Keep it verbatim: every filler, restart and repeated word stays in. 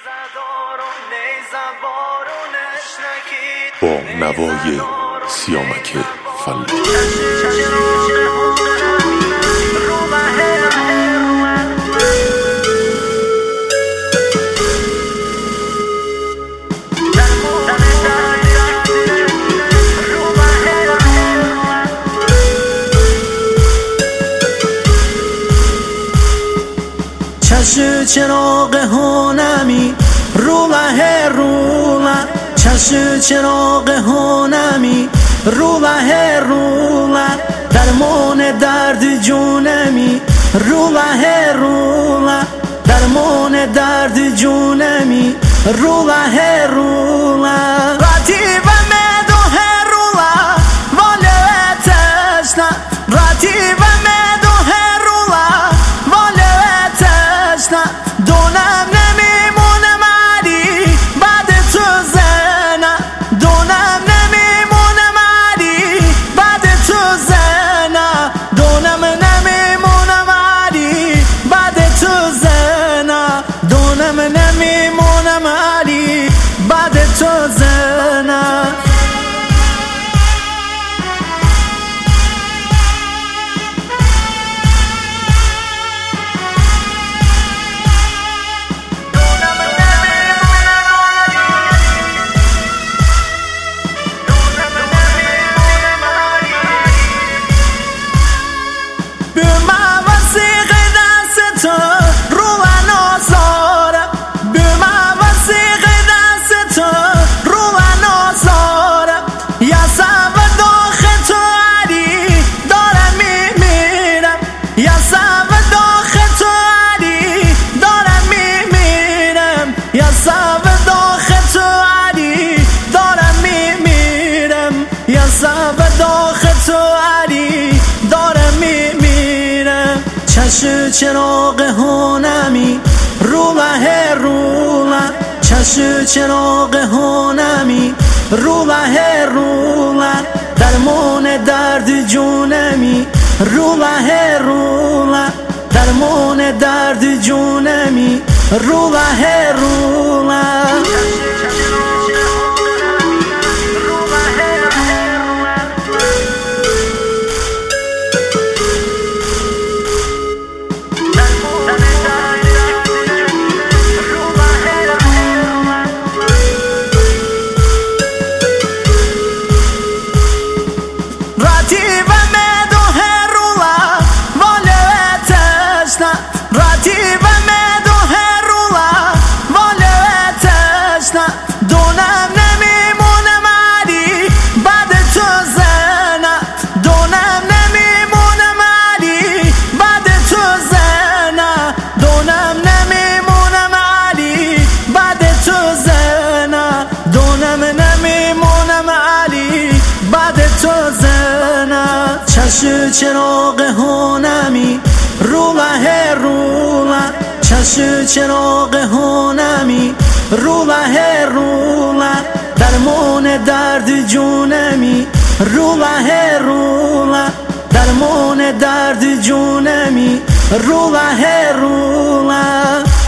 با نوای سیامک فلاح. چشم چراغ هانمی روله روله، چشم چراغ هانمی روله روله، درمان درد جونمی روله روله، درمان درد جونمی روله روله. رتیب مدوه روله واله تشنه، رتیب مدوه روله واله تشنه، دونم نمیمونم علی بعد تو زنه، دونم نمیمونم علی بعد تو زنه، دونم نمیمونم علی بعد تو زنه، دونم نمیمونم علی بعد تو زنه. چشم چراغ هانمی روله روله، چشم چراغ هانمی روله روله، درمان درد جونمی روله روله، درمان درد جونمی روله روله. دونم نمیمونم علی بعد تو زنه، دونم نمیمونم علی بعد تو زنه، دونم نمیمونم علی بعد تو زنه، دونم نمیمونم علی بعد تو زنه. چشم چراغ هانمی روله روله، چشم چراغ هانمی روله روله، درمان درد جونمی روله روله، درمان درد جونمی روله روله.